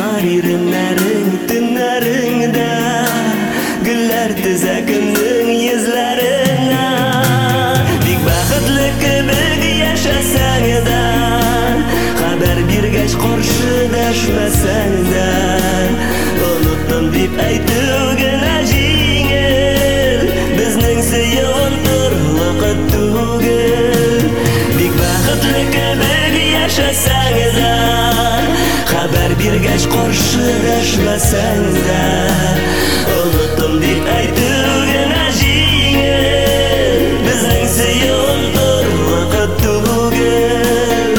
Яшар иреннәрең төннәреңдә, гөлләр тезә көннең йөзләренә. Бик бәхетле кебек яшәсәң дә, хәбәр биргәч каршы дәшмәсәң дә, оныттым дип әйтү генә җиңел, безнең сөюн вакыт түгел. Бик бәхетле кебек яшәсәң дә, хәбәр биргәч каршы дәшмәсәң дә, оныттым дип әйтү генә җиңел, безнең сөюн вакыт түгел.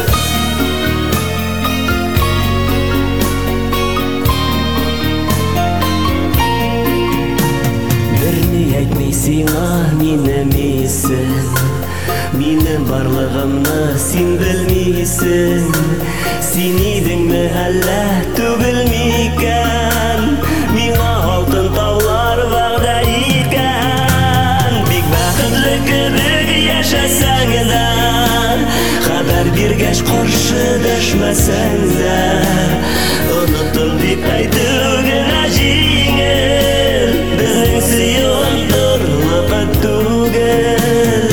Берни әйтми сиңа минем исем, минем барлыгымны син белмисең. Син идеңме әллә түгел микән, миңа алтын таулар вәгъдә иткән. Бик бәхетле кебек яшәсәң дә, хәбәр биргәч каршы дәшмәсәң дә, оныттым дип әйтү генә җиңел, безнең сөюн вакыт түгел.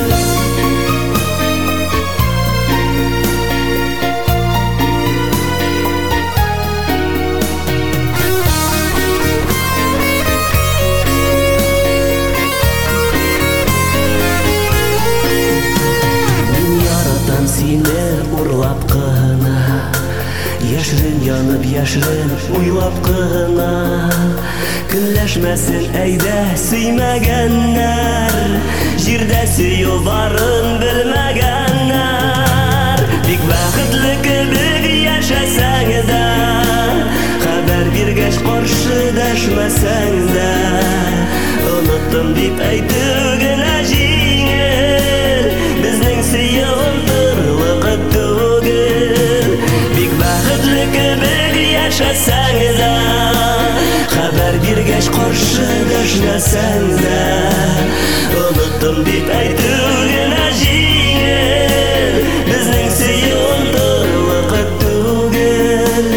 Сине урлап кына, яшрен янып яшрен уйлап кына, көнләшмәсен әйдә сөймәгәннәр, җирдә сөю барын белмәгәннәр. Бик бәхетле кебек яшәсәң дә, хәбәр биргәч каршы дәшмәсәң дә, оныттым дип әйтү генә җиңел, безнең сөюн вакыт түгел. Бик бәхетле кебек яшәсәң дә, хәбәр биргәч каршы дәшмәсәң дә, оныттым дип әйтү генә җиңел, безнең сөюн вакыт түгел.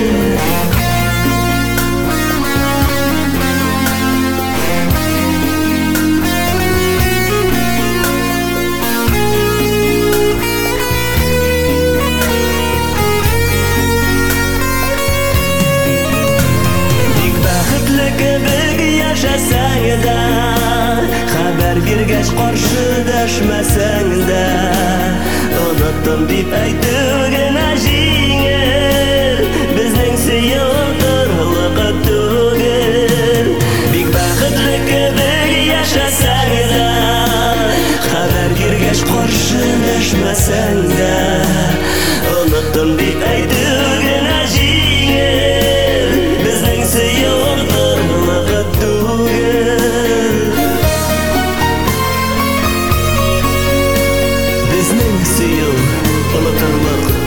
Яшәсәң дә, хәбәр биргәч каршы дәшмәсәң дә, оныттым дип әйтү генә җиңел, безнең сөюн вакыт түгел. Бик бәхетле кебек яшәсәң дә, хәбәр биргәч каршы дәшмәсәң дә, оныттым дип әйтү генә җиңел, безнең сөюн вакыт түгел. Безнең сөю онытырлык